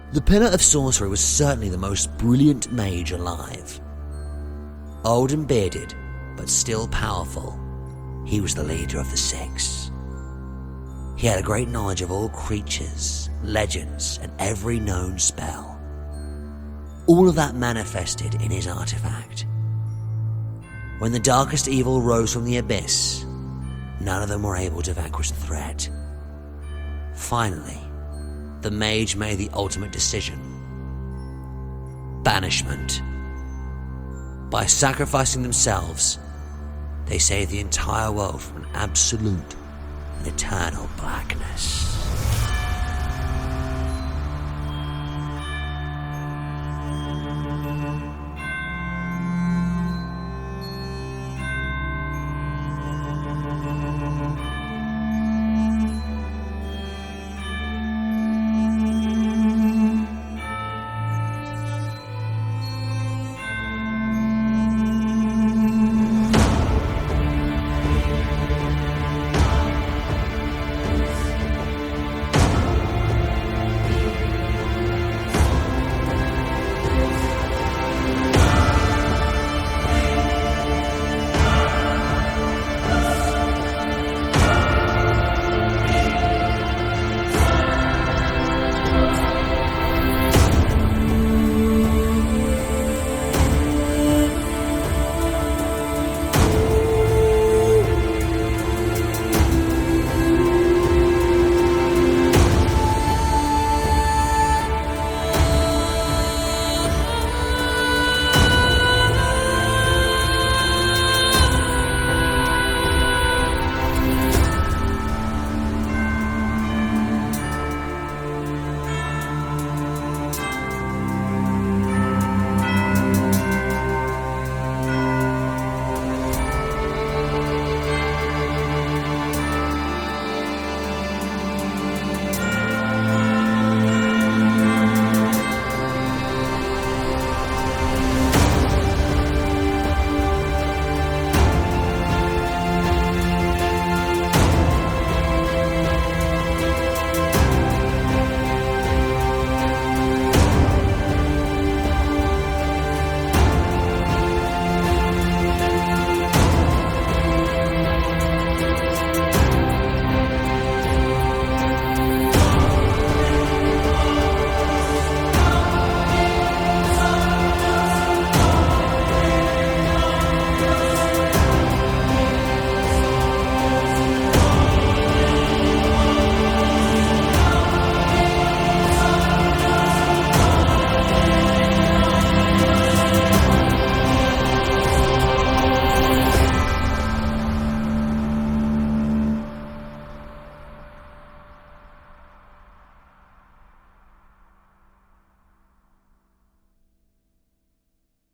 The Pillar of Sorcery was certainly the most brilliant mage alive. Old and bearded, but still powerful, he was the leader of the Six. He had a great knowledge of all creatures, legends, and every known spell. All of that manifested in his artifact. When the darkest evil rose from the abyss, none of them were able to vanquish the threat. Finally, the mage made the ultimate decision: banishment. By sacrificing themselves, they saved the entire world from an absolute and eternal blackness.